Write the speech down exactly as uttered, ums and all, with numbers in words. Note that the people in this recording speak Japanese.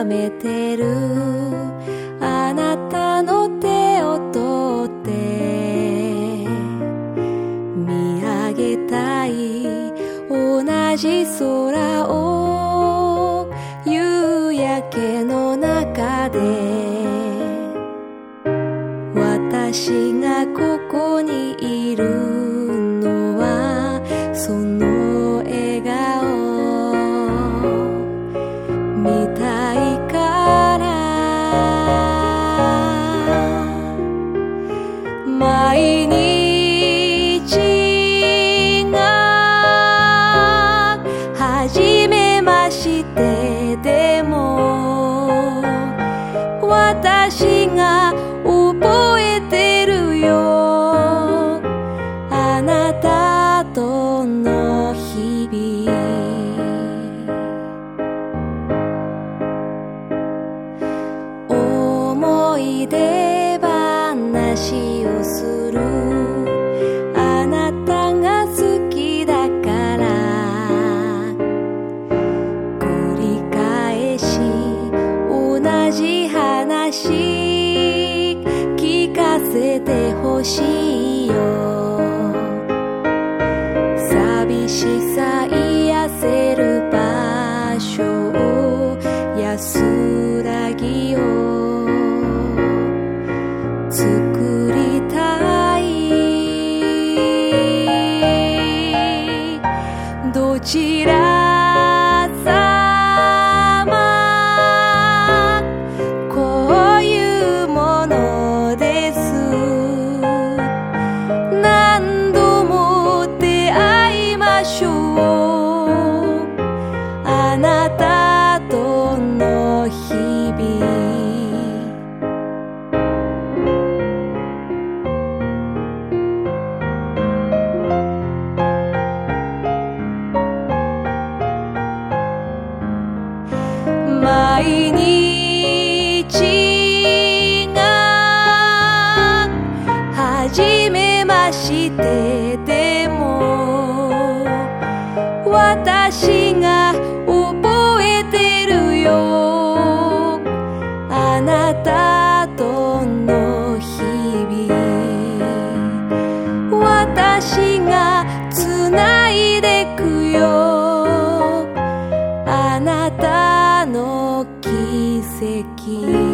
眺めてるあなたの手を取って見上げたい同じ空を夕焼けの中で私がここにいるのはその笑顔見たいから毎日が初めましてでも私が覚えてるよあなたとの日々思い出話をするあなたが好きだから繰り返し同じ話聞かせてほしいよ寂しさ癒せる場所を安らぎを作りたいどちらさまこういうものです何度も出会いましょうあなたとの日々毎日が初めましてでも私が覚えてるよあなたとの日々私がつないでくよあなたの奇跡